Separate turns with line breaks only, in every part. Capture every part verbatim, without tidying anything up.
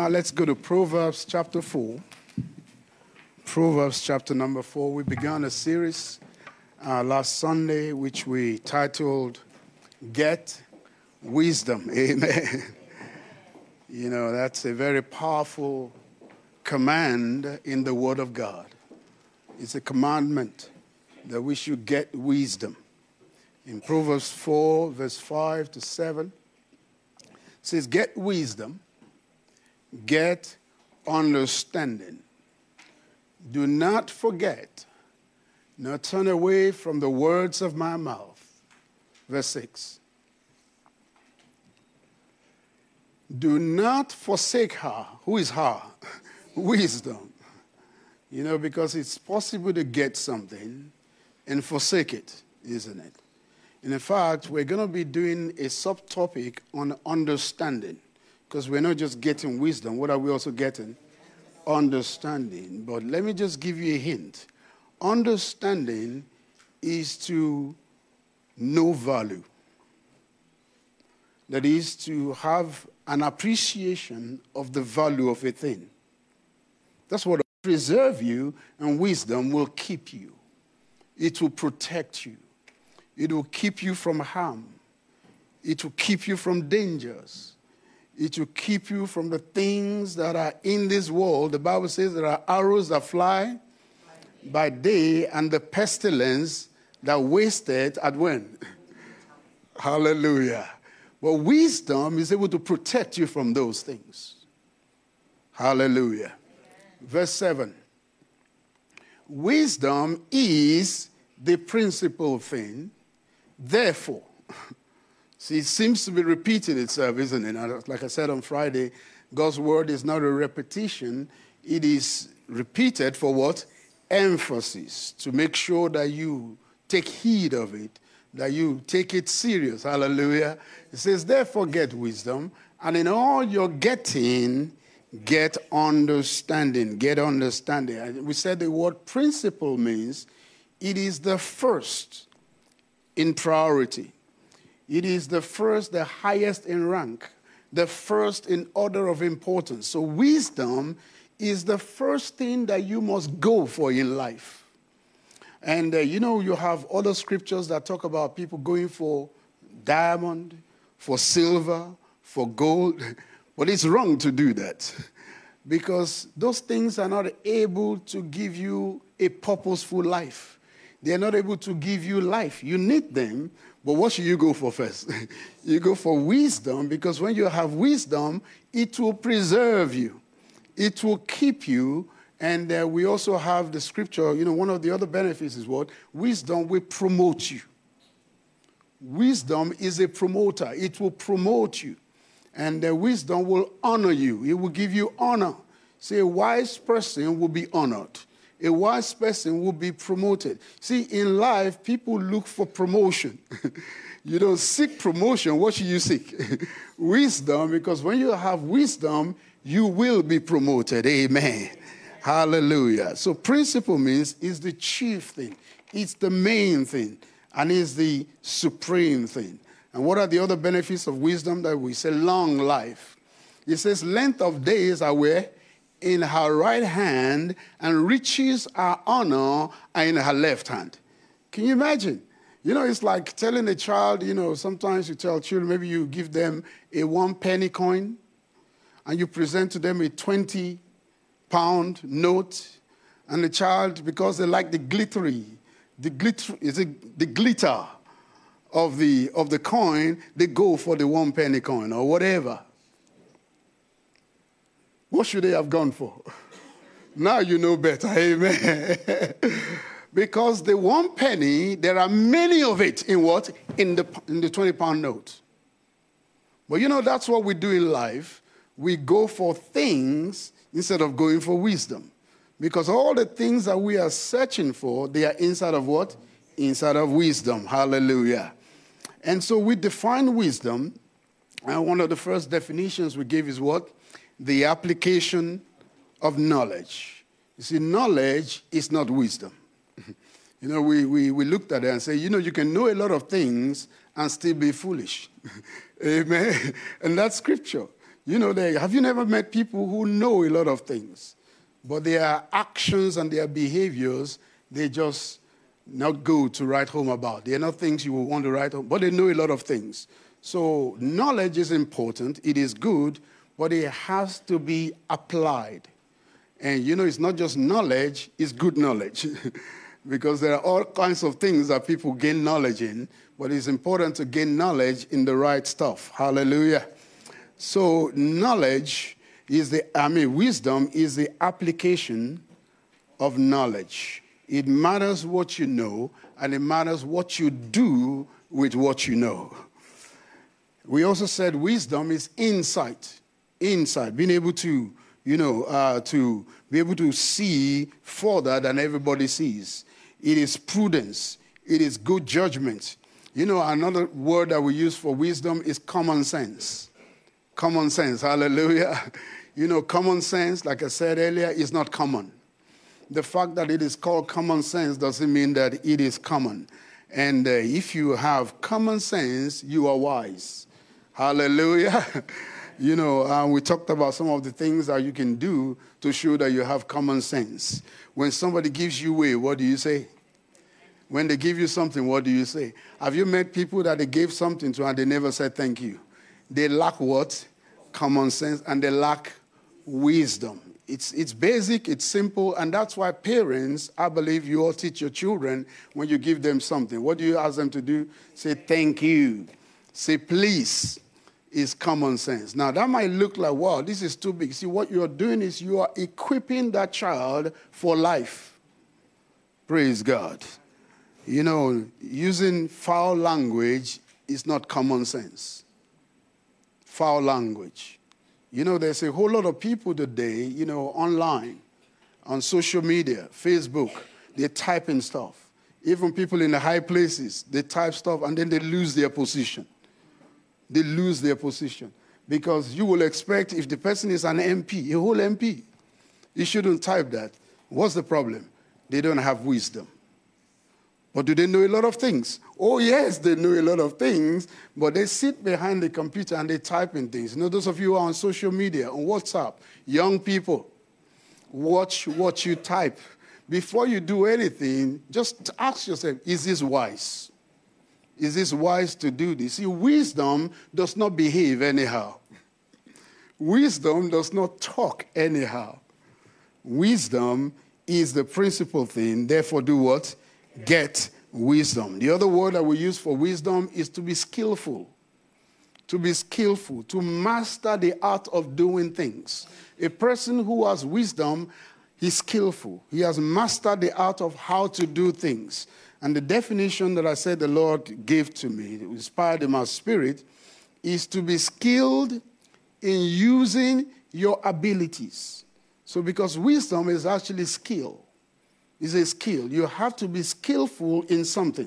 Now let's go to Proverbs chapter four. Proverbs chapter number four. We began a series uh, last Sunday which we titled Get Wisdom. Amen. You know, that's a very powerful command in the Word of God. It's a commandment that we should get wisdom. In Proverbs four, verse five to seven, it says, get wisdom, get understanding. Do not forget, nor turn away from the words of my mouth. Verse six. Do not forsake her. Who is her? Wisdom. You know, because it's possible to get something and forsake it, isn't it? And in fact, we're going to be doing a subtopic on understanding, because we're not just getting wisdom. What are we also getting? Understanding. But let me just give you a hint. Understanding is to know value. That is to have an appreciation of the value of a thing. That's what will preserve you, and wisdom will keep you. It will protect you. It will keep you from harm. It will keep you from dangers. It will keep you from the things that are in this world. The Bible says there are arrows that fly by day and the pestilence that wasted at when? Hallelujah. But wisdom is able to protect you from those things. Hallelujah. Verse seven. Wisdom is the principal thing. Therefore, see, it seems to be repeating itself, isn't it? Like I said on Friday, God's word is not a repetition. It is repeated for what? Emphasis, to make sure that you take heed of it, that you take it serious. Hallelujah. It says, therefore get wisdom, and in all you're getting, get understanding. Get understanding. We said the word principle means it is the first in priority. It is the first, the highest in rank, the first in order of importance. So wisdom is the first thing that you must go for in life. And, uh, you know, you have other scriptures that talk about people going for diamond, for silver, for gold. But it's wrong to do that, because those things are not able to give you a purposeful life. They're not able to give you life. You need them, but what should you go for first? You go for wisdom, because when you have wisdom, it will preserve you. It will keep you. And uh, we also have the scripture, you know, one of the other benefits is what? Wisdom will promote you. Wisdom is a promoter. It will promote you. And uh, wisdom will honor you. It will give you honor. See, a wise person will be honored. A wise person will be promoted. See, in life, people look for promotion. You don't seek promotion. What should you seek? Wisdom, because when you have wisdom, you will be promoted. Amen. Hallelujah. So principle means is the chief thing. It's the main thing. And it's the supreme thing. And what are the other benefits of wisdom that we say? Long life. It says length of days are where? In her right hand, and riches are honor are in her left hand. Can you imagine? You know, it's like telling a child, you know, sometimes you tell children, maybe you give them a one penny coin, and you present to them a twenty pound note, and the child, because they like the glittery, the glitter, is it the glitter of the of the coin, they go for the one penny coin or whatever. What should they have gone for? Now you know better. Amen. Because the one penny, there are many of it in what? In the in the twenty pound note. But you know, that's what we do in life. We go for things instead of going for wisdom. Because all the things that we are searching for, they are inside of what? Inside of wisdom. Hallelujah. And so we define wisdom, and one of the first definitions we gave is what? The application of knowledge. You see, knowledge is not wisdom. You know, we, we, we looked at it and said, you know, you can know a lot of things and still be foolish. Amen. And that's scripture. You know, they, have you never met people who know a lot of things, but their actions and their behaviors, they just not good to write home about. They're not things you will want to write home, but they know a lot of things. So knowledge is important. It is good, but it has to be applied. And, you know, it's not just knowledge, it's good knowledge. Because there are all kinds of things that people gain knowledge in, but it's important to gain knowledge in the right stuff. Hallelujah. So knowledge is the, I mean, wisdom is the application of knowledge. It matters what you know, and it matters what you do with what you know. We also said wisdom is insight. Insight, being able to, you know, uh, to be able to see further than everybody sees. It is prudence. It is good judgment. You know, another word that we use for wisdom is common sense. Common sense, hallelujah. You know, common sense, like I said earlier, is not common. The fact that it is called common sense doesn't mean that it is common. And uh, if you have common sense, you are wise. Hallelujah. You know, uh, we talked about some of the things that you can do to show that you have common sense. When somebody gives you away, what do you say? When they give you something, what do you say? Have you met people that they gave something to and they never said thank you? They lack what? Common sense, and they lack wisdom. It's, it's basic, it's simple, and that's why parents, I believe you all teach your children when you give them something. What do you ask them to do? Say thank you. Say please. Is common sense. Now, that might look like, wow, this is too big. See, what you're doing is you are equipping that child for life. Praise God. You know, using foul language is not common sense. Foul language. You know, there's a whole lot of people today, you know, online, on social media, Facebook, they're typing stuff. Even people in the high places, they type stuff and then they lose their position. They lose their position. Because you will expect if the person is an M P, a whole M P, you shouldn't type that. What's the problem? They don't have wisdom. But do they know a lot of things? Oh, yes, they know a lot of things, but they sit behind the computer and they type in things. You know, those of you who are on social media, on WhatsApp, young people, watch what you type. Before you do anything, just ask yourself, is this wise? Is this wise to do this? See, wisdom does not behave anyhow. Wisdom does not talk anyhow. Wisdom is the principal thing. Therefore, do what? Get wisdom. The other word that we use for wisdom is to be skillful. To be skillful, to master the art of doing things. A person who has wisdom, he's skillful. He has mastered the art of how to do things. And the definition that I said the Lord gave to me, inspired in my spirit, is to be skilled in using your abilities. So because wisdom is actually skill. It's a skill. You have to be skillful in something.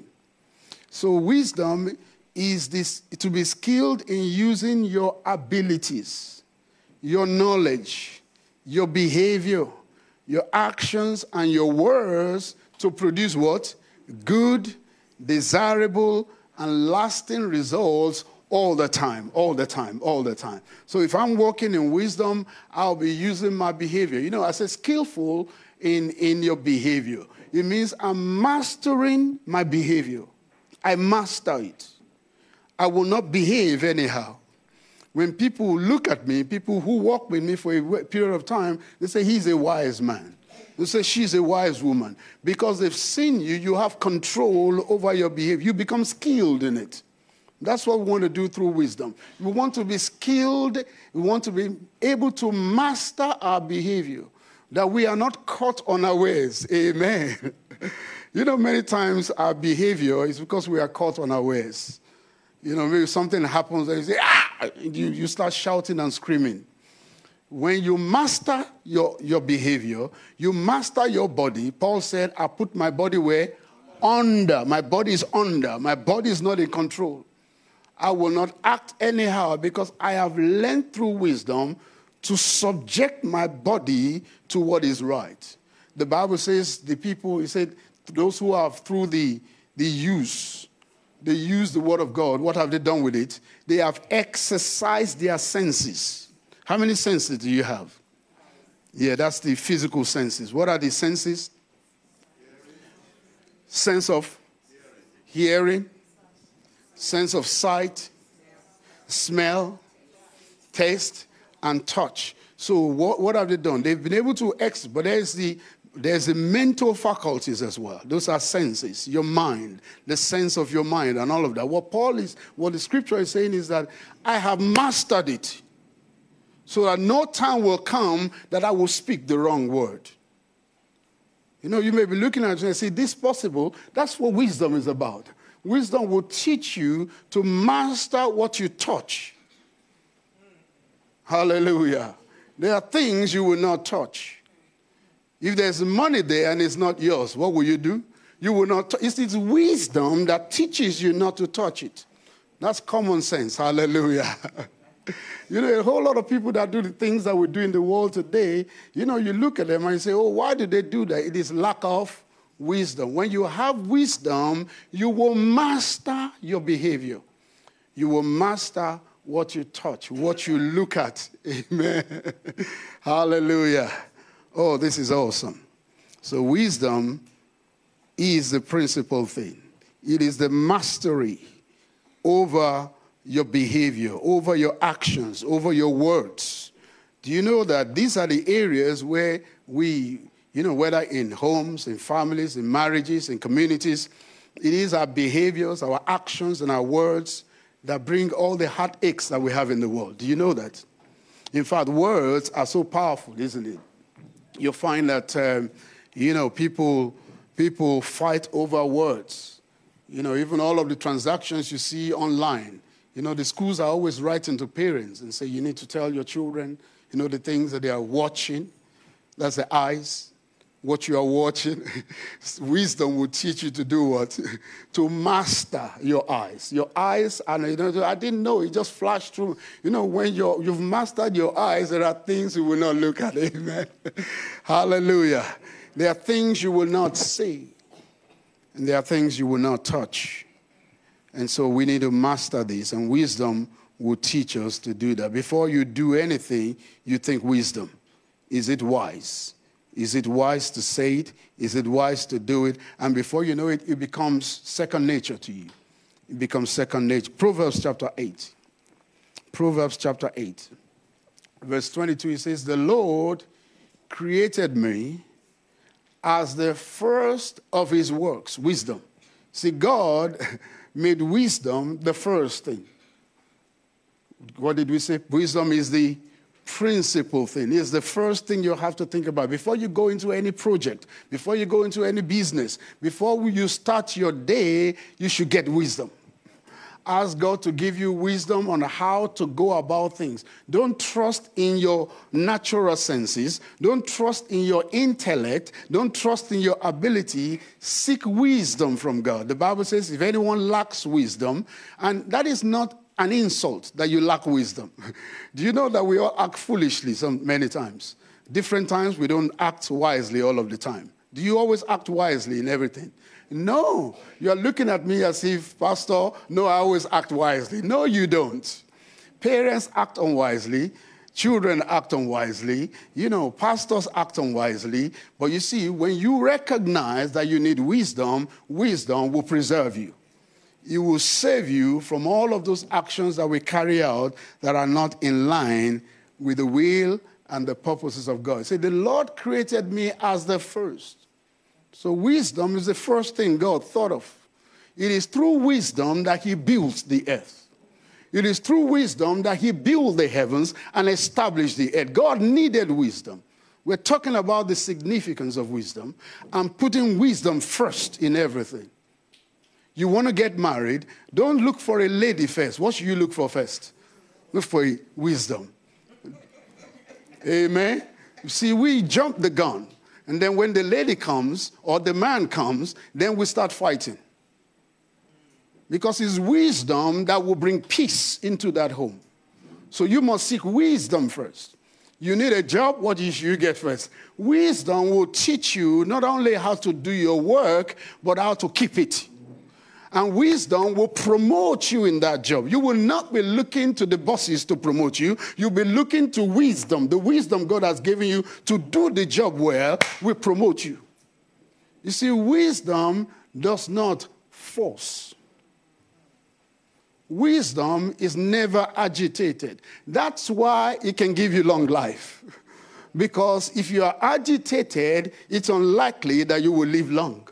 So wisdom is this, to be skilled in using your abilities, your knowledge, your behavior, your actions, and your words to produce what? Good, desirable, and lasting results all the time, all the time, all the time. So if I'm walking in wisdom, I'll be using my behavior. You know, I say skillful in, in your behavior. It means I'm mastering my behavior. I master it. I will not behave anyhow. When people look at me, people who walk with me for a period of time, they say, he's a wise man. They say, she's a wise woman. Because they've seen you, you have control over your behavior. You become skilled in it. That's what we want to do through wisdom. We want to be skilled. We want to be able to master our behavior. That we are not caught unawares. Amen. You know, many times our behavior is because we are caught unawares. You know, maybe something happens and you say, ah! You, you start shouting and screaming. When you master your, your behavior, you master your body. Paul said, I put my body where? Under. My body is under. My body is not in control. I will not act anyhow because I have learned through wisdom to subject my body to what is right. The Bible says the people, it said, those who have through the, the use, they use the word of God. What have they done with it? They have exercised their senses. How many senses do you have? Yeah, that's the physical senses. What are the senses? Sense of hearing, sense of sight, smell, taste, and touch. So what, what have they done? They've been able to ex, but there's the there's the mental faculties as well. Those are senses, your mind, the sense of your mind, and all of that. What Paul is, what the scripture is saying is that I have mastered it, so that no time will come that I will speak the wrong word. You know, you may be looking at it and say, this is possible. That's what wisdom is about. Wisdom will teach you to master what you touch. Hallelujah. There are things you will not touch. If there's money there and it's not yours, what will you do? You will not. T- it's, it's wisdom that teaches you not to touch it. That's common sense. Hallelujah. You know, a whole lot of people that do the things that we do in the world today, you know, you look at them and you say, oh, why do they do that? It is lack of wisdom. When you have wisdom, you will master your behavior. You will master what you touch, what you look at. Amen. Hallelujah. Oh, this is awesome. So wisdom is the principal thing. It is the mastery over your behavior, over your actions, over your words. Do you know that these are the areas where we, you know, whether in homes, in families, in marriages, in communities, it is our behaviors, our actions, and our words that bring all the heartaches that we have in the world. Do you know that? In fact, words are so powerful, isn't it? You'll find that, um, you know, people, people fight over words. You know, even all of the transactions you see online. You know, the schools are always writing to parents and say, you need to tell your children, you know, the things that they are watching. That's the eyes, what you are watching. Wisdom will teach you to do what? To master your eyes. Your eyes, and you know, I didn't know, it just flashed through. You know, when you're, you've mastered your eyes, there are things you will not look at. Amen. Hallelujah. There are things you will not see. And there are things you will not touch. And so we need to master this, and wisdom will teach us to do that. Before you do anything, you think wisdom. Is it wise? Is it wise to say it? Is it wise to do it? And before you know it, it becomes second nature to you. It becomes second nature. Proverbs chapter eight. Proverbs chapter eight. Verse twenty-two, it says, the Lord created me as the first of his works. Wisdom. See, God made wisdom the first thing. What did we say? Wisdom is the principal thing. It's the first thing you have to think about. Before you go into any project, before you go into any business, before you start your day, you should get wisdom. Ask God to give you wisdom on how to go about things. Don't trust in your natural senses. Don't trust in your intellect. Don't trust in your ability. Seek wisdom from God. The Bible says if anyone lacks wisdom, and that is not an insult that you lack wisdom. Do you know that we all act foolishly some many times? Different times we don't act wisely all of the time. Do you always act wisely in everything? No. You're looking at me as if, Pastor, no, I always act wisely. No, you don't. Parents act unwisely. Children act unwisely. You know, pastors act unwisely. But you see, when you recognize that you need wisdom, wisdom will preserve you. It will save you from all of those actions that we carry out that are not in line with the will and the purposes of God. Say, the Lord created me as the first. So wisdom is the first thing God thought of. It is through wisdom that he built the earth. It is through wisdom that he built the heavens and established the earth. God needed wisdom. We're talking about the significance of wisdom and putting wisdom first in everything. You want to get married, don't look for a lady first. What should you look for first? Look for wisdom. Amen? You see, we jump the gun. And then when the lady comes or the man comes, then we start fighting. Because it's wisdom that will bring peace into that home. So you must seek wisdom first. You need a job, what should you get first? Wisdom will teach you not only how to do your work, but how to keep it. And wisdom will promote you in that job. You will not be looking to the bosses to promote you. You'll be looking to wisdom. The wisdom God has given you to do the job well will promote you. You see, wisdom does not force. Wisdom is never agitated. That's why it can give you long life. Because if you are agitated, it's unlikely that you will live long.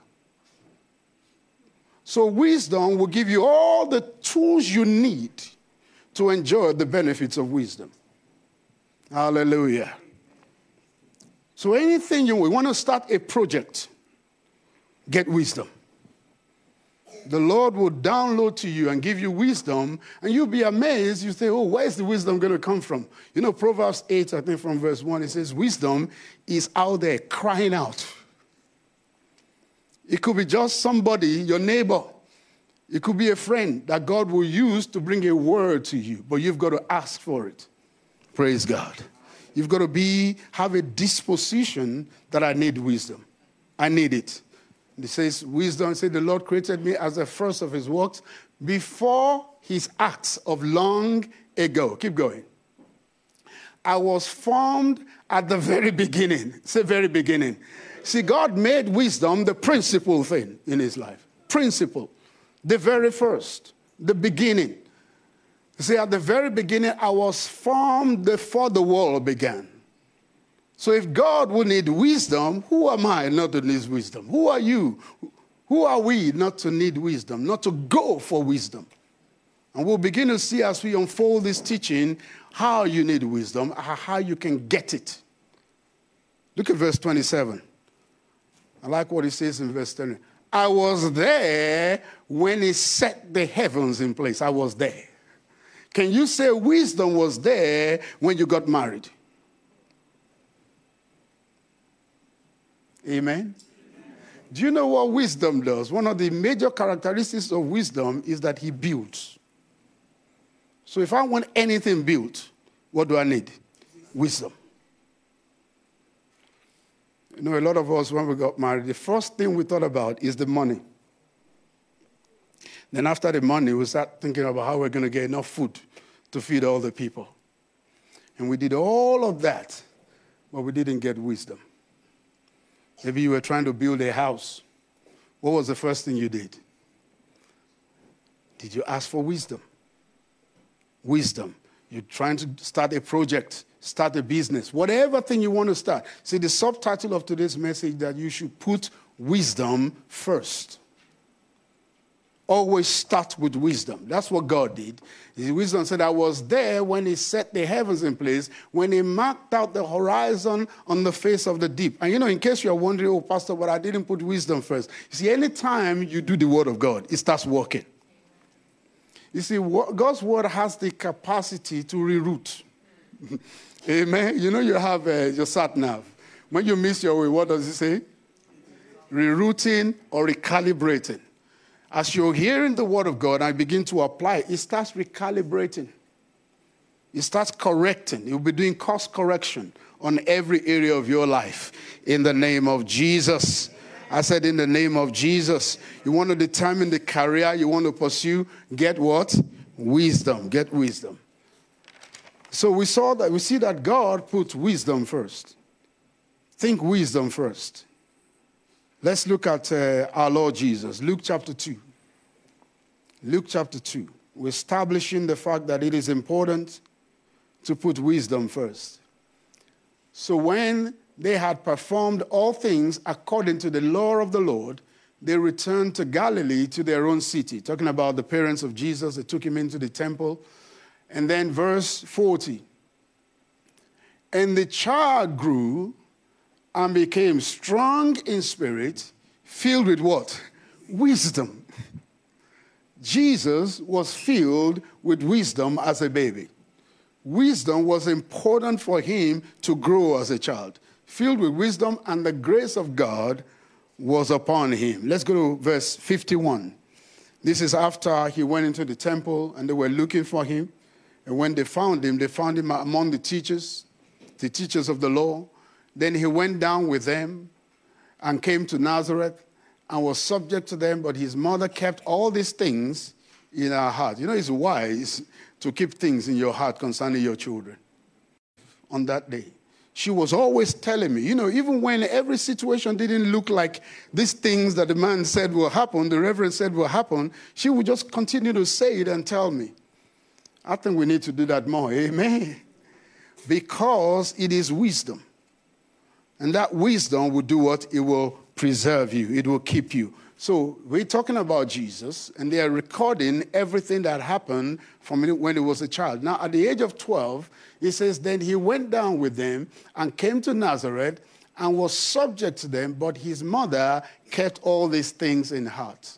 So wisdom will give you all the tools you need to enjoy the benefits of wisdom. Hallelujah. So anything you want to start a project, get wisdom. The Lord will download to you and give you wisdom, and you'll be amazed. You say, oh, where's the wisdom going to come from? You know, Proverbs eight, I think from verse one, it says, wisdom is out there crying out. It could be just somebody, your neighbor. It could be a friend that God will use to bring a word to you, but you've got to ask for it. Praise God. You've got to be, have a disposition that I need wisdom. I need it. It says, wisdom, say the Lord created me as the first of his works before his acts of long ago. Keep going. I was formed at the very beginning. Say very beginning. See, God made wisdom the principal thing in his life. Principle. The very first. The beginning. See, at the very beginning, I was formed before the world began. So if God will need wisdom, who am I not to need wisdom? Who are you? Who are we not to need wisdom, not to go for wisdom? And we'll begin to see as we unfold this teaching how you need wisdom, how you can get it. Look at verse twenty-seven. I like what he says in verse ten. I was there when he set the heavens in place. I was there. Can you say wisdom was there when you got married? Amen? Amen. Do you know what wisdom does? One of the major characteristics of wisdom is that he builds. So if I want anything built, what do I need? Wisdom. You know, a lot of us, when we got married, the first thing we thought about is the money. Then after the money, we start thinking about how we're going to get enough food to feed all the people. And we did all of that, but we didn't get wisdom. Maybe you were trying to build a house. What was the first thing you did? Did you ask for wisdom? Wisdom. You're trying to start a project, start a business, whatever thing you want to start. See, the subtitle of today's message that you should put wisdom first. Always start with wisdom. That's what God did. His wisdom said, I was there when he set the heavens in place, when he marked out the horizon on the face of the deep. And you know, in case you're wondering, oh, Pastor, but I didn't put wisdom first. You see, anytime you do the word of God, it starts working. You see, God's word has the capacity to reroute. Amen. You know, you have uh, your sat nav. When you miss your way, what does it say? Rerouting or recalibrating. As you're hearing the word of God and I begin to apply it, it starts recalibrating. It starts correcting. You'll be doing course correction on every area of your life. In the name of Jesus. I said in the name of Jesus. You want to determine the career you want to pursue, get what? Wisdom. Get wisdom. So we saw that, we see that God put wisdom first. Think wisdom first. Let's look at uh, our Lord Jesus. Luke chapter two. Luke chapter two. We're establishing the fact that it is important to put wisdom first. So when they had performed all things according to the law of the Lord, they returned to Galilee, to their own city. Talking about the parents of Jesus, they took him into the temple. And then verse forty. And the child grew and became strong in spirit, filled with what? Wisdom. Jesus was filled with wisdom as a baby. Wisdom was important for him to grow as a child. Filled with wisdom, and the grace of God was upon him. Let's go to verse fifty-one. This is after he went into the temple and they were looking for him. And when they found him, they found him among the teachers, the teachers of the law. Then he went down with them and came to Nazareth, and was subject to them, but his mother kept all these things in her heart. You know, it's wise to keep things in your heart concerning your children. On that day, she was always telling me, you know, even when every situation didn't look like these things that the man said will happen, the reverend said will happen, she would just continue to say it and tell me. I think we need to do that more. Amen. Because it is wisdom. And that wisdom will do what? It will preserve you. It will keep you. So we're talking about Jesus, and they are recording everything that happened from when he was a child. Now, at the age of twelve, it says, then he went down with them and came to Nazareth and was subject to them, but his mother kept all these things in heart.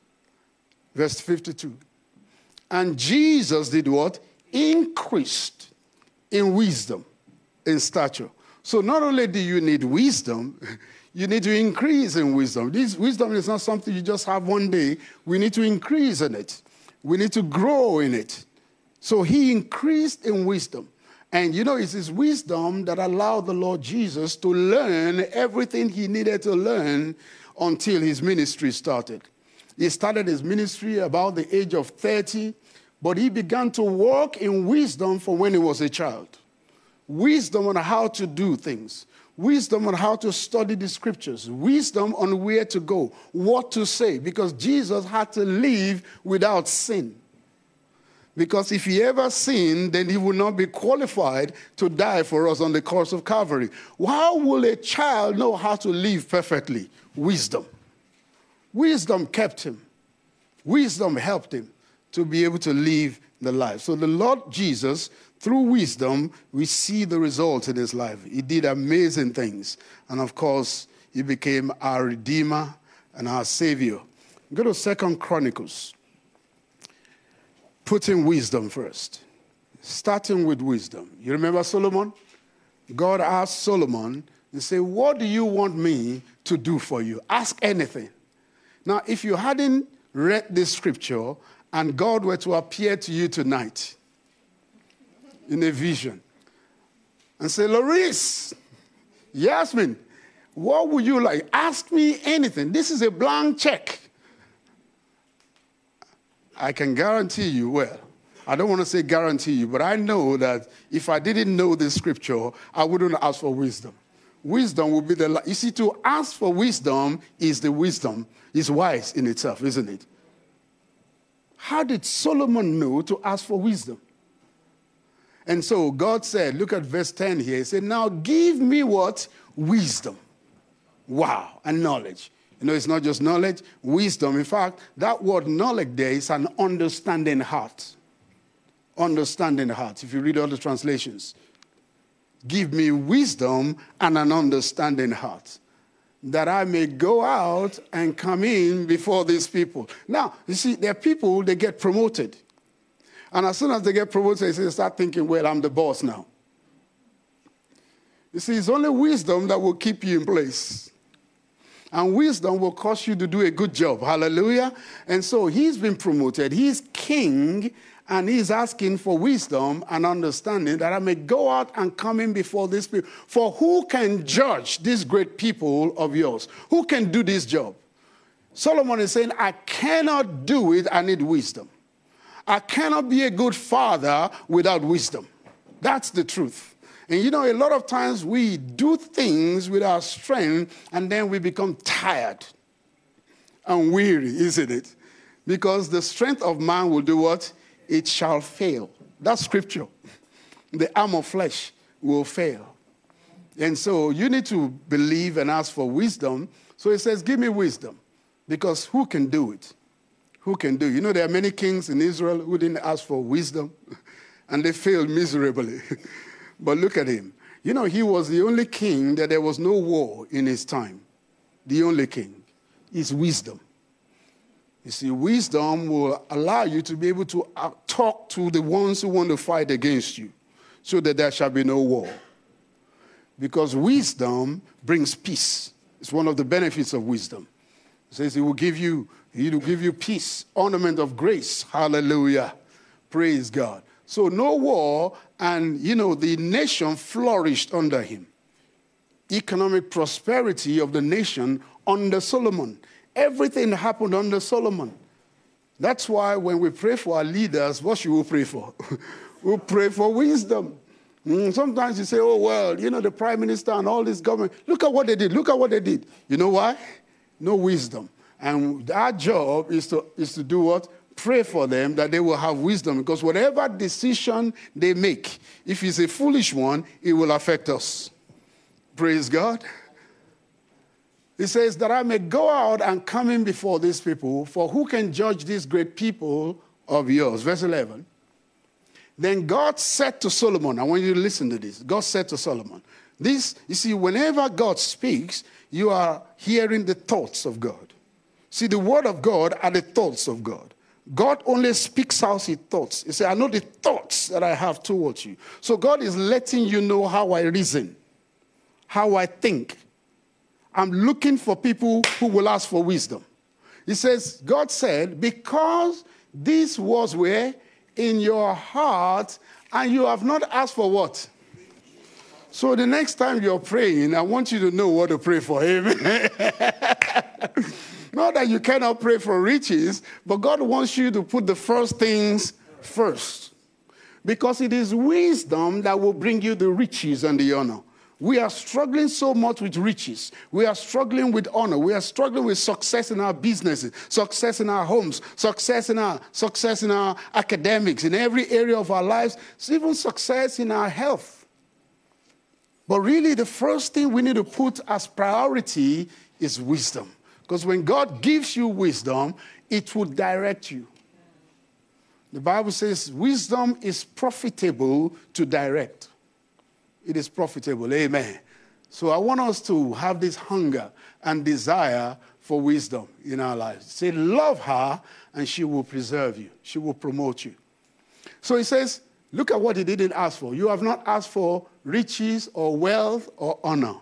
Verse fifty-two. And Jesus did what? Increased in wisdom, in stature. So not only do you need wisdom, you need to increase in wisdom. This wisdom is not something you just have one day. We need to increase in it. We need to grow in it. So he increased in wisdom. And you know, it's his wisdom that allowed the Lord Jesus to learn everything he needed to learn until his ministry started. He started his ministry about the age of thirty, but he began to walk in wisdom from when he was a child. Wisdom on how to do things. Wisdom on how to study the scriptures. Wisdom on where to go, what to say, because Jesus had to live without sin. Because if he ever sinned, then he would not be qualified to die for us on the cross of Calvary. How will a child know how to live perfectly? Wisdom. Wisdom kept him. Wisdom helped him to be able to live the life. So the Lord Jesus, through wisdom, we see the results in his life. He did amazing things. And of course, he became our Redeemer and our Savior. Go to Second Chronicles. Putting wisdom first. Starting with wisdom. You remember Solomon? God asked Solomon, and said, what do you want me to do for you? Ask anything. Now, if you hadn't read this scripture and God were to appear to you tonight in a vision and say, Laurice, Yasmin, what would you like? Ask me anything. This is a blank check. I can guarantee you, well, I don't want to say guarantee you, but I know that if I didn't know this scripture, I wouldn't ask for wisdom. Wisdom would be the, you see, to ask for wisdom is the wisdom, is wise in itself, isn't it? How did Solomon know to ask for wisdom? And so God said, look at verse ten here, he said, now give me what? Wisdom. Wow, and knowledge. You know, it's not just knowledge, wisdom. In fact, that word knowledge there is an understanding heart. Understanding heart, if you read all the translations. Give me wisdom and an understanding heart, that I may go out and come in before these people. Now, you see, there are people, they get promoted. And as soon as they get promoted, they start thinking, well, I'm the boss now. You see, it's only wisdom that will keep you in place. And wisdom will cause you to do a good job. Hallelujah. And so he's been promoted. He's king, and he's asking for wisdom and understanding that I may go out and come in before these people. For who can judge these great people of yours? Who can do this job? Solomon is saying, I cannot do it. I need wisdom. I cannot be a good father without wisdom. That's the truth. And you know, a lot of times we do things with our strength and then we become tired and weary, isn't it? Because the strength of man will do what? It shall fail. That's scripture. The arm of flesh will fail. And so you need to believe and ask for wisdom. So it says, give me wisdom. Because who can do it? Who can do it? You know, there are many kings in Israel who didn't ask for wisdom and they failed miserably. But look at him. You know, he was the only king that there was no war in his time. The only king. Is wisdom. You see, wisdom will allow you to be able to talk to the ones who want to fight against you so that there shall be no war. Because wisdom brings peace. It's one of the benefits of wisdom. It says it will give you, it will give you peace, ornament of grace. Hallelujah. Praise God. So no war, and, you know, the nation flourished under him. Economic prosperity of the nation under Solomon. Everything happened under Solomon. That's why when we pray for our leaders, what should we pray for? We pray for wisdom. Mm, sometimes you say, oh, well, you know, the prime minister and all this government, look at what they did. Look at what they did. You know why? No wisdom. And our job is to, is to do what? Pray for them that they will have wisdom. Because whatever decision they make, if it's a foolish one, it will affect us. Praise God. He says that I may go out and come in before these people, for who can judge these great people of yours? Verse eleven. Then God said to Solomon, I want you to listen to this. God said to Solomon, this, you see, whenever God speaks, you are hearing the thoughts of God. See, the word of God are the thoughts of God. God only speaks out his thoughts. He said, I know the thoughts that I have towards you. So God is letting you know how I reason, how I think. I'm looking for people who will ask for wisdom. He says, God said, because this was where? In your heart, and you have not asked for what? So the next time you're praying, I want you to know what to pray for. Amen. Not that you cannot pray for riches, but God wants you to put the first things first. Because it is wisdom that will bring you the riches and the honor. We are struggling so much with riches. We are struggling with honor. We are struggling with success in our businesses, success in our homes, success in our success in our academics, in every area of our lives, even success in our health. But really, the first thing we need to put as priority is wisdom. Because when God gives you wisdom, it will direct you. The Bible says wisdom is profitable to direct. It is profitable. Amen. So I want us to have this hunger and desire for wisdom in our lives. Say, love her and she will preserve you. She will promote you. So he says, look at what he didn't ask for. You have not asked for riches or wealth or honor.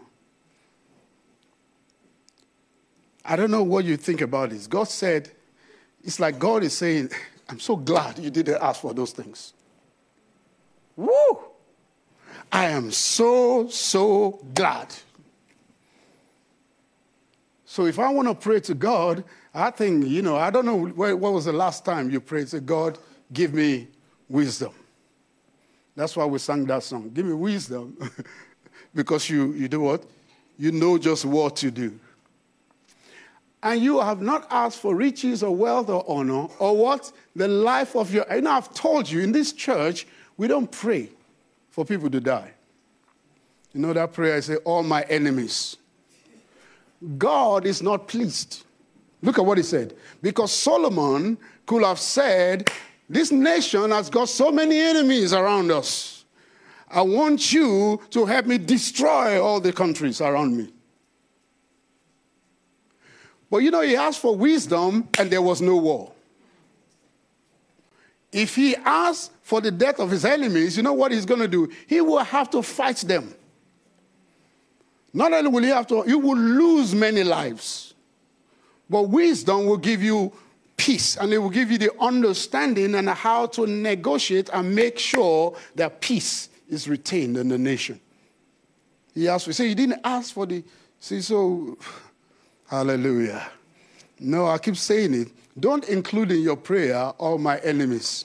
I don't know what you think about this. God said, it's like God is saying, I'm so glad you didn't ask for those things. Woo! I am so, so glad. So if I want to pray to God, I think, you know, I don't know what was the last time you prayed to God, give me wisdom. That's why we sang that song. Give me wisdom. Because you, you do what? You know just what to do. And you have not asked for riches or wealth or honor or what? The life of your... You know, I've told you, in this church, we don't pray for people to die. You know that prayer, I say, all my enemies. God is not pleased. Look at what he said. Because Solomon could have said, this nation has got so many enemies around us. I want you to help me destroy all the countries around me. But you know, he asked for wisdom and there was no war. If he asks for the death of his enemies, you know what he's going to do? He will have to fight them. Not only will he have to, he will lose many lives. But wisdom will give you peace, and it will give you the understanding and how to negotiate and make sure that peace is retained in the nation. He asked for, see, he didn't ask for the, see, so, hallelujah. No, I keep saying it. Don't include in your prayer all my enemies.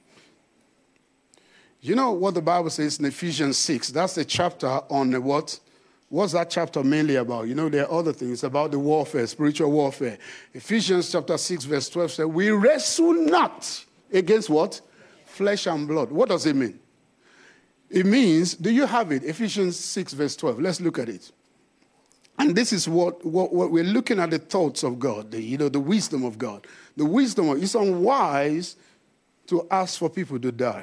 You know what the Bible says in Ephesians six? That's the chapter on the what? What's that chapter mainly about? You know, there are other things about the warfare, spiritual warfare. Ephesians chapter six, verse twelve says, we wrestle not against what? Flesh and blood. What does it mean? It means, do you have it? Ephesians six, verse twelve. Let's look at it. And this is what, what, what we're looking at, the thoughts of God, the, you know, the wisdom of God. The wisdom of, it's unwise to ask for people to die.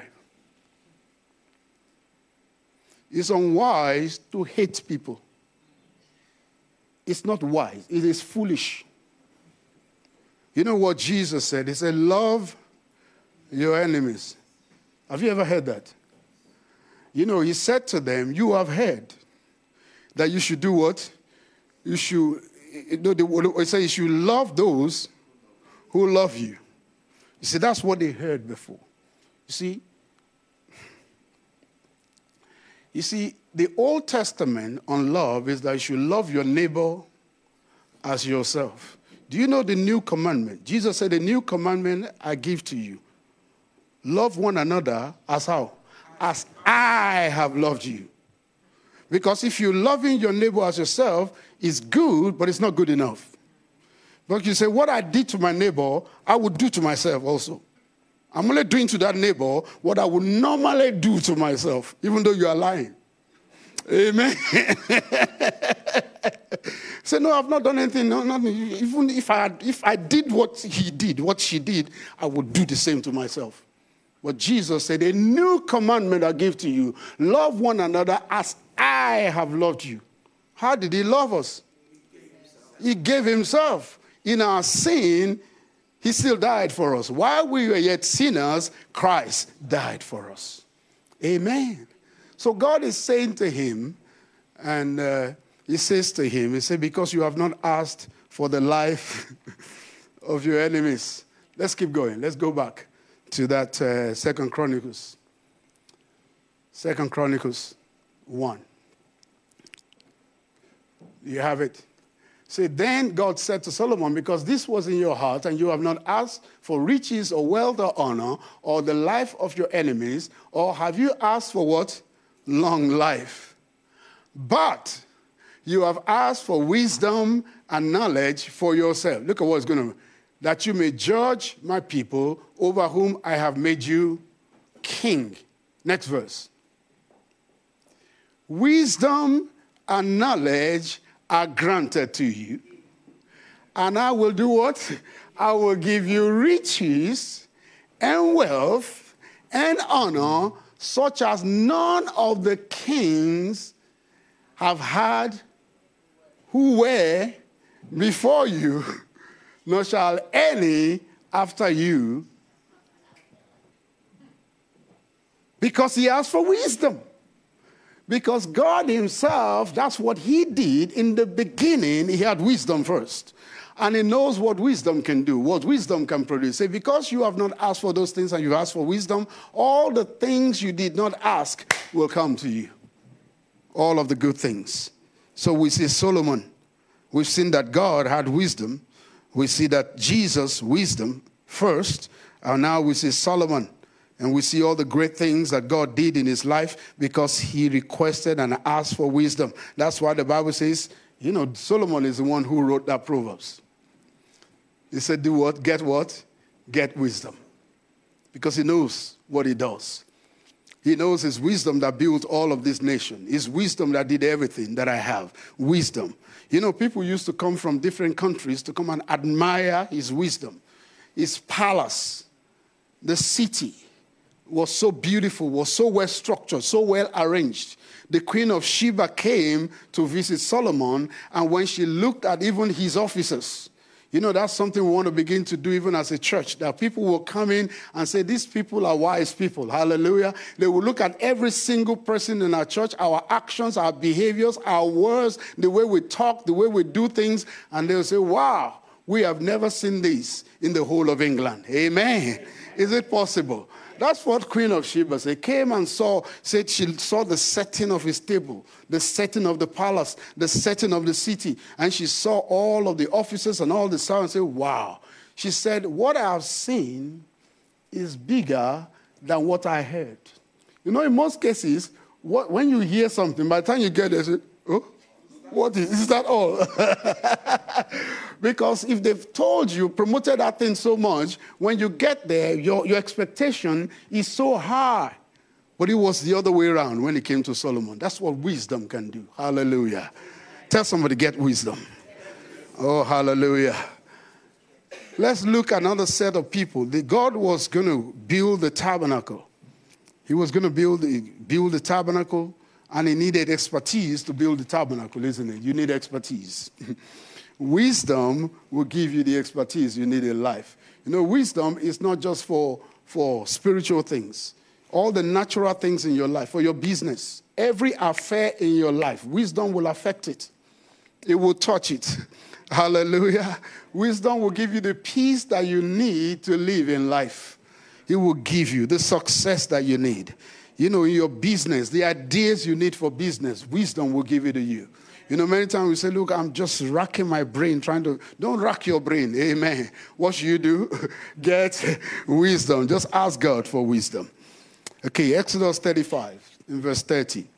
It's unwise to hate people. It's not wise. It is foolish. You know what Jesus said? He said, love your enemies. Have you ever heard that? You know, he said to them, you have heard that you should do what? You should, he said you should love those who love you. You see, that's what they heard before. You see, you see, the Old Testament on love is that you should love your neighbor as yourself. Do you know the new commandment? Jesus said, the new commandment I give to you. Love one another as how? As I have loved you. Because if you're loving your neighbor as yourself, it's good, but it's not good enough. But you say, what I did to my neighbor, I would do to myself also. I'm only doing to that neighbor what I would normally do to myself, even though you are lying. Amen. Say, no, I've not done anything. No, no, even if I, if I did what he did, what she did, I would do the same to myself. But Jesus said, a new commandment I give to you. Love one another as I have loved you. How did he love us? He gave himself. In our sin, he still died for us. While we were yet sinners, Christ died for us. Amen. So God is saying to him, and uh, he says to him, he said, because you have not asked for the life of your enemies. Let's keep going. Let's go back to that uh, Second Chronicles. Second Chronicles one. You have it. Say, then God said to Solomon, because this was in your heart, and you have not asked for riches or wealth or honor, or the life of your enemies, or have you asked for what? Long life. But you have asked for wisdom and knowledge for yourself. Look at what's going to, that you may judge my people over whom I have made you king. Next verse. Wisdom and knowledge are granted to you. And I will do what? I will give you riches and wealth and honor, such as none of the kings have had who were before you, nor shall any after you, because he asked for wisdom. Because God himself, that's what he did. In the beginning, he had wisdom first. And he knows what wisdom can do, what wisdom can produce. Say, because you have not asked for those things and you asked for wisdom, all the things you did not ask will come to you. All of the good things. So we see Solomon. We've seen that God had wisdom. We see that Jesus, wisdom first. And now we see Solomon. And we see all the great things that God did in his life because he requested and asked for wisdom. That's why the Bible says, you know, Solomon is the one who wrote that Proverbs. He said, do what? Get what? Get wisdom. Because he knows what he does. He knows his wisdom that built all of this nation. His wisdom that did everything that I have. Wisdom. You know, people used to come from different countries to come and admire his wisdom. His palace, the city, was so beautiful, was so well structured, so well arranged. The Queen of Sheba came to visit Solomon, and when she looked at even his officers, you know, that's something we want to begin to do even as a church, that people will come in and say, these people are wise people. Hallelujah. They will look at every single person in our church, our actions, our behaviors, our words, the way we talk, the way we do things, and they'll say, wow, we have never seen this in the whole of England. Amen. Is it possible? That's what Queen of Sheba said. Came and saw, said she saw the setting of his table, the setting of the palace, the setting of the city. And she saw all of the officers and all the servants and said, wow. She said, what I have seen is bigger than what I heard. You know, in most cases, what, when you hear something, by the time you get there, you say, oh, what is, is that all? Because if they've told you, promoted that thing so much, when you get there, your, your expectation is so high. But it was the other way around when it came to Solomon. That's what wisdom can do. Hallelujah. Tell somebody, get wisdom. Oh, hallelujah. Let's look at another set of people. The God was going to build the tabernacle. He was going to build the, build the tabernacle, and he needed expertise to build the tabernacle, isn't it? You need expertise. Wisdom will give you the expertise you need in life. You know, wisdom is not just for, for spiritual things. All the natural things in your life, for your business, every affair in your life, wisdom will affect it. It will touch it. Hallelujah. Wisdom will give you the peace that you need to live in life. It will give you the success that you need. You know, in your business, the ideas you need for business, wisdom will give it to you. You know, many times we say, look, I'm just racking my brain trying to, don't rack your brain. Amen. What should you do? Get wisdom. Just ask God for wisdom. Okay, Exodus thirty-five in verse thirty.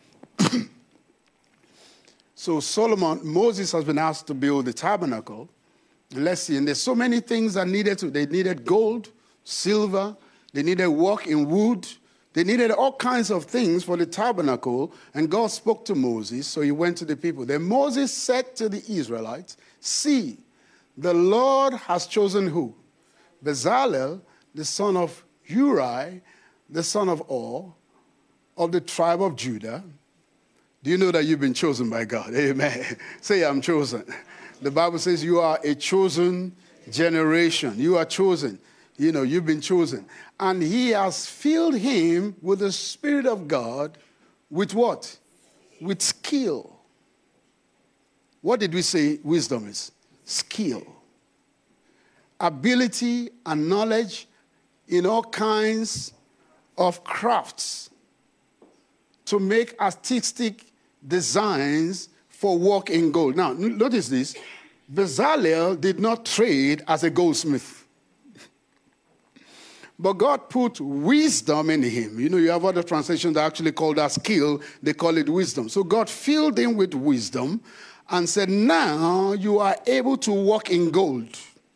So Solomon, Moses has been asked to build the tabernacle. Let's see, and there's so many things that needed to, they needed gold, silver, they needed work in wood, they needed all kinds of things for the tabernacle, and God spoke to Moses, so he went to the people. Then Moses said to the Israelites, see, the Lord has chosen who? Bezalel, the son of Uri, the son of Ur, of the tribe of Judah. Do you know that you've been chosen by God? Amen. Say, I'm chosen. The Bible says you are a chosen generation. You are chosen. You know, you've been chosen. And he has filled him with the Spirit of God with what? With skill. What did we say wisdom is? Skill. Ability and knowledge in all kinds of crafts to make artistic designs for work in gold. Now, notice this. Bezalel did not trade as a goldsmith. But God put wisdom in him. You know, you have other translations that actually call that skill. They call it wisdom. So God filled him with wisdom and said, now you are able to work in gold.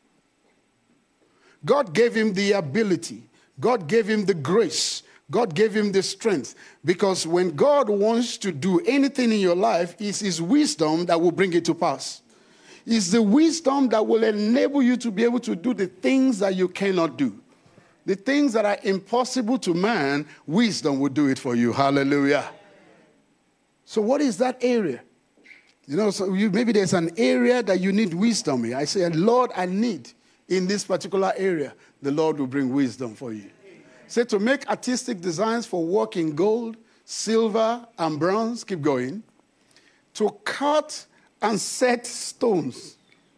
God gave him the ability. God gave him the grace. God gave him the strength, because when God wants to do anything in your life, it's his wisdom that will bring it to pass. It's the wisdom that will enable you to be able to do the things that you cannot do. The things that are impossible to man, wisdom will do it for you. Hallelujah. So what is that area? You know, so you, maybe there's an area that you need wisdom in. I say, Lord, I need in this particular area. The Lord will bring wisdom for you. Say, to make artistic designs for work in gold, silver, and bronze. Keep going. To cut and set stones.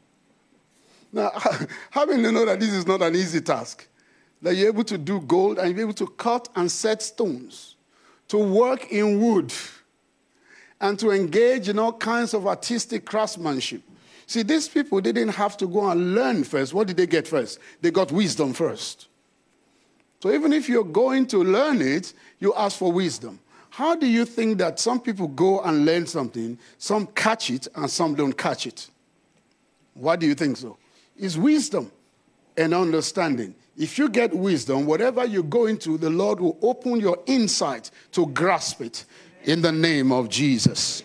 Now, how many know that this is not an easy task? That you're able to do gold and you're able to cut and set stones. To work in wood. And to engage in all kinds of artistic craftsmanship. See, these people didn't have to go and learn first. What did they get first? They got wisdom first. So even if you're going to learn it, you ask for wisdom. How do you think that some people go and learn something, some catch it, and some don't catch it? Why do you think so? It's wisdom and understanding. If you get wisdom, whatever you go into, the Lord will open your insight to grasp it in the name of Jesus.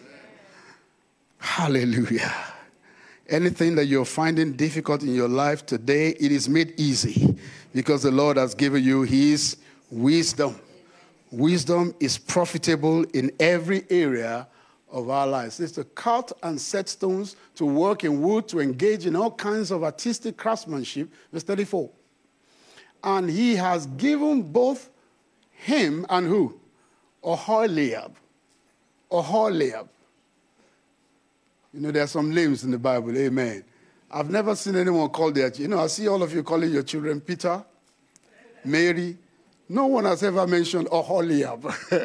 Hallelujah. Anything that you're finding difficult in your life today, it is made easy because the Lord has given you his wisdom. Wisdom is profitable in every area of our lives. It's to cut and set stones, to work in wood, to engage in all kinds of artistic craftsmanship. Verse thirty-four. And he has given both him and who? Oholiab. Oholiab. You know, there are some names in the Bible. Amen. I've never seen anyone call their, you know, I see all of you calling your children Peter, Mary. No one has ever mentioned Oholiab.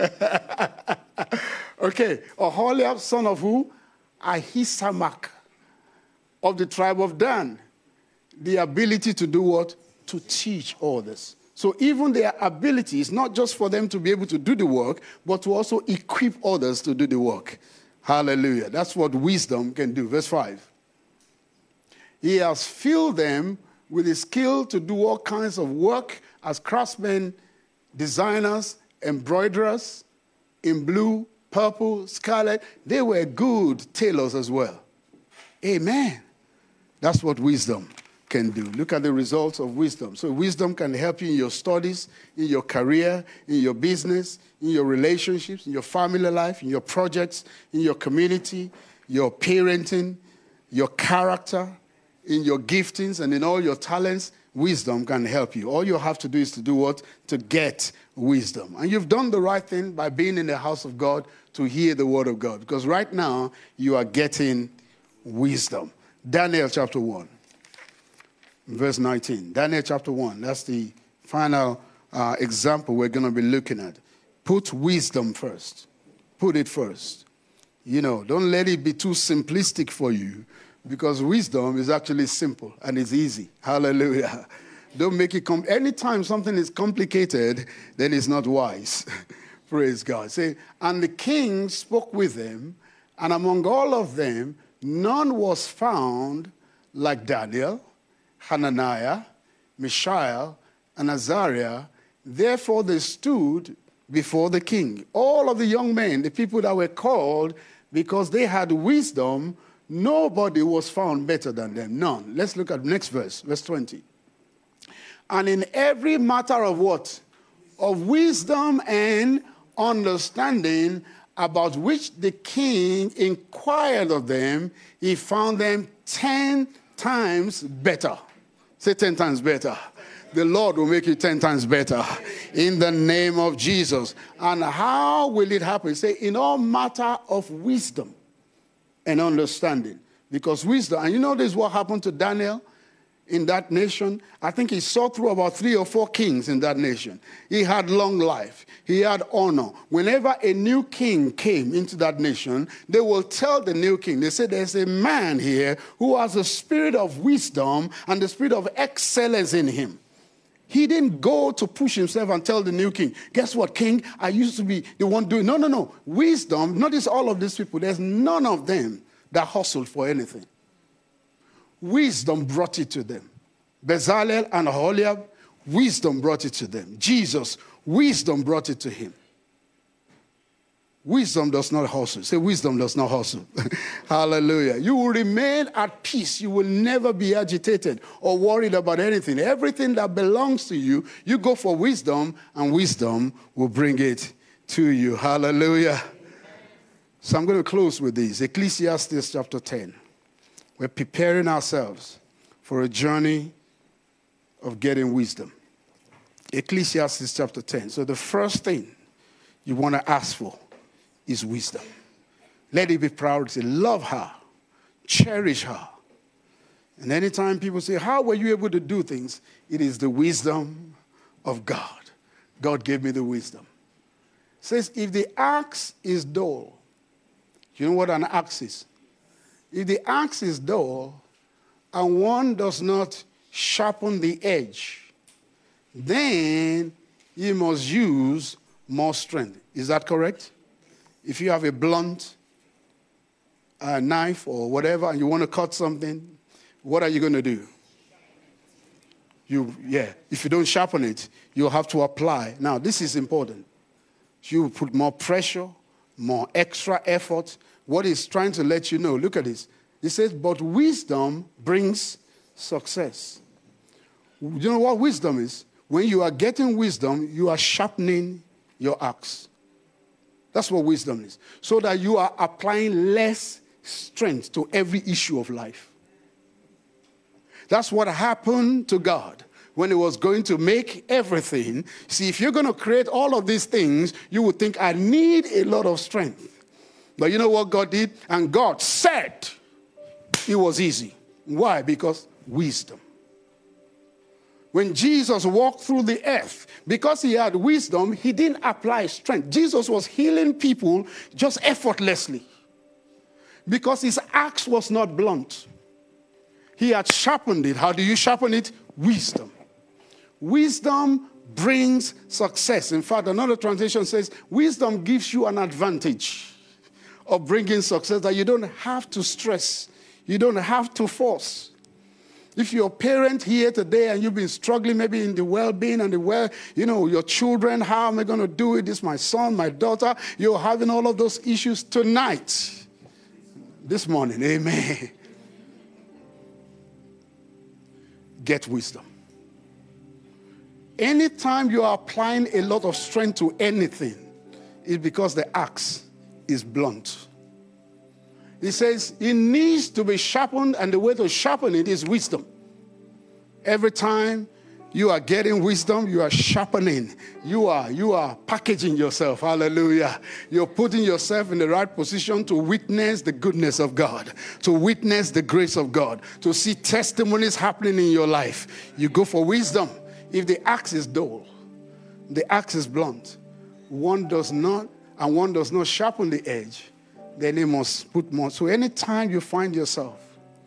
Okay, Oholiab, son of who? Ahisamach, of the tribe of Dan. The ability to do what? To teach others. So even their ability is not just for them to be able to do the work, but to also equip others to do the work. Hallelujah. That's what wisdom can do. Verse five. He has filled them with the skill to do all kinds of work as craftsmen, designers, embroiderers in blue, purple, scarlet. They were good tailors as well. Amen. That's what wisdom can do. Look at the results of wisdom. So wisdom can help you in your studies, in your career, in your business, in your relationships, in your family life, in your projects, in your community, your parenting, your character, in your giftings, and in all your talents. Wisdom can help you. All you have to do is to do what? To get wisdom. And you've done the right thing by being in the house of God to hear the word of God. Because right now, you are getting wisdom. Daniel chapter one. Verse nineteen. Daniel chapter one. That's the final uh, example we're going to be looking at. Put wisdom first. Put it first. You know, don't let it be too simplistic for you, because wisdom is actually simple and it's easy. Hallelujah. Don't make it com- anytime something is complicated, then it's not wise. Praise God. Say, and the king spoke with them, and among all of them, none was found like Daniel, Hananiah, Mishael, and Azariah. Therefore they stood before the king. All of the young men, the people that were called, because they had wisdom, nobody was found better than them. None. Let's look at the next verse, verse twenty. And in every matter of what? Of wisdom and understanding, about which the king inquired of them, he found them ten times better. Say ten times better. The Lord will make you ten times better in the name of Jesus. And how will it happen? Say, in all matter of wisdom and understanding. Because wisdom, and you know this is what happened to Daniel in that nation. I think he saw through about three or four kings in that nation. He had long life. He had honor. Whenever a new king came into that nation, they will tell the new king, they say, there's a man here who has a spirit of wisdom and the spirit of excellence in him. He didn't go to push himself and tell the new king, guess what, king? I used to be the one doing. No, no, no. Wisdom, notice all of these people, there's none of them that hustled for anything. Wisdom brought it to them. Bezalel and Aholiab, wisdom brought it to them. Jesus, wisdom brought it to him. Wisdom does not hustle. Say, wisdom does not hustle. Hallelujah. You will remain at peace. You will never be agitated or worried about anything. Everything that belongs to you, you go for wisdom, and wisdom will bring it to you. Hallelujah. So I'm going to close with this. Ecclesiastes chapter ten. We're preparing ourselves for a journey of getting wisdom. Ecclesiastes chapter ten. So the first thing you want to ask for is wisdom. Let it be priority. Love her. Cherish her. And anytime people say, how were you able to do things? It is the wisdom of God. God gave me the wisdom. It says, if the axe is dull, you know what an axe is? If the axe is dull and one does not sharpen the edge, then you must use more strength. Is that correct? If you have a blunt uh, knife or whatever and you want to cut something, what are you going to do? You, yeah, if you don't sharpen it, you'll have to apply. Now, this is important. You put more pressure, more extra effort. What it's trying to let you know, look at this. It says, but wisdom brings success. You know what wisdom is? When you are getting wisdom, you are sharpening your axe. That's what wisdom is. So that you are applying less strength to every issue of life. That's what happened to God when he was going to make everything. See, if you're going to create all of these things, you would think, I need a lot of strength. But you know what God did? And God said it was easy. Why? Because wisdom. When Jesus walked through the earth, because he had wisdom, he didn't apply strength. Jesus was healing people just effortlessly because his axe was not blunt. He had sharpened it. How do you sharpen it? Wisdom. Wisdom brings success. In fact, another translation says, wisdom gives you an advantage of bringing success that you don't have to stress. You don't have to force. If you're a parent here today and you've been struggling maybe in the well-being and the well, you know, your children, how am I going to do it? This is my son, my daughter. You're having all of those issues tonight, this morning. Amen. Get wisdom. Anytime you are applying a lot of strength to anything, it's because the axe is blunt. He says it needs to be sharpened, and the way to sharpen it is wisdom. Every time you are getting wisdom, you are sharpening. You are, you are packaging yourself. Hallelujah. You're putting yourself in the right position to witness the goodness of God, to witness the grace of God, to see testimonies happening in your life. You go for wisdom. If the axe is dull, the axe is blunt, one does not, and one does not sharpen the edge, then he must put more. So anytime you find yourself,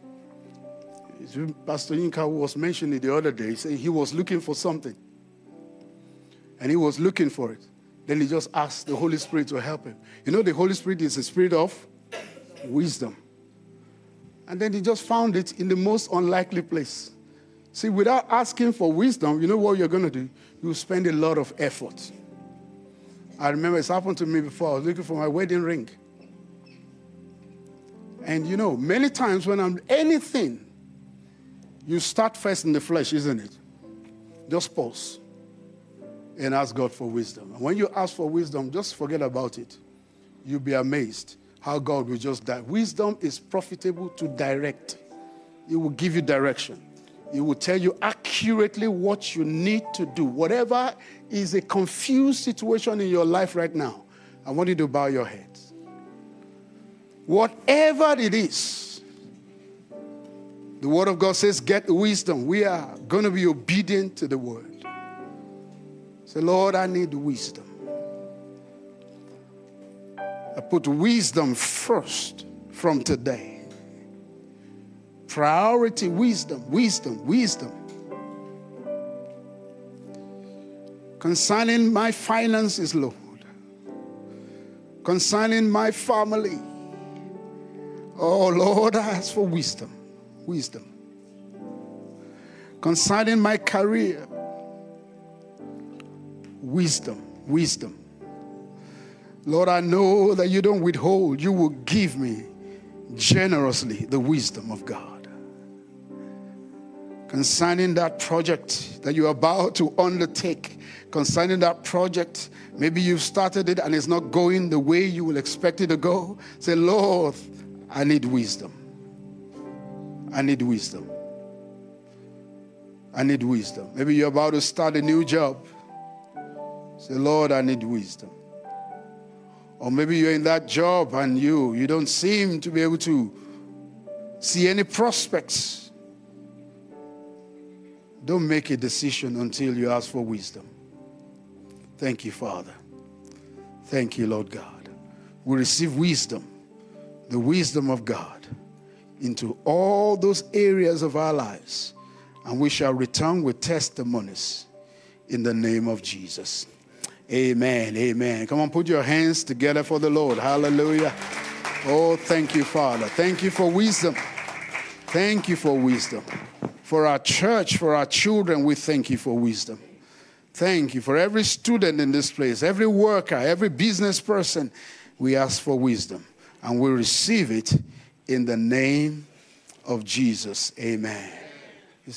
Pastor Yinka was mentioning the other day, he said he was looking for something. And he was looking for it. Then he just asked the Holy Spirit to help him. You know, the Holy Spirit is a spirit of wisdom. And then he just found it in the most unlikely place. See, without asking for wisdom, you know what you're going to do? You spend a lot of effort. I remember it's happened to me before. I was looking for my wedding ring. And you know, many times when I'm anything, you start first in the flesh, isn't it? Just pause and ask God for wisdom. And when you ask for wisdom, just forget about it. You'll be amazed how God will just die. Wisdom is profitable to direct. It will give you direction. It will tell you accurately what you need to do. Whatever is a confused situation in your life right now, I want you to bow your heads. Whatever it is, the Word of God says, get wisdom. We are going to be obedient to the Word. Say, Lord, I need wisdom. I put wisdom first from today. Priority, wisdom, wisdom, wisdom. Concerning my finances, Lord. Concerning my family. Oh, Lord, I ask for wisdom. Wisdom. Concerning my career. Wisdom. Wisdom. Lord, I know that you don't withhold. You will give me generously the wisdom of God. Concerning that project that you're about to undertake, concerning that project, maybe you've started it and it's not going the way you will expect it to go. Say, Lord, I need wisdom. I need wisdom. I need wisdom. Maybe you're about to start a new job. Say, Lord, I need wisdom. Or maybe you're in that job and you, you don't seem to be able to see any prospects. Don't make a decision until you ask for wisdom. Thank you, Father. Thank you, Lord God. We receive wisdom, the wisdom of God, into all those areas of our lives. And we shall return with testimonies in the name of Jesus. Amen. Amen. Come on, put your hands together for the Lord. Hallelujah. Oh, thank you, Father. Thank you for wisdom. Thank you for wisdom. For our church, for our children, we thank you for wisdom. Thank you for every student in this place, every worker, every business person. We ask for wisdom and we receive it in the name of Jesus. Amen.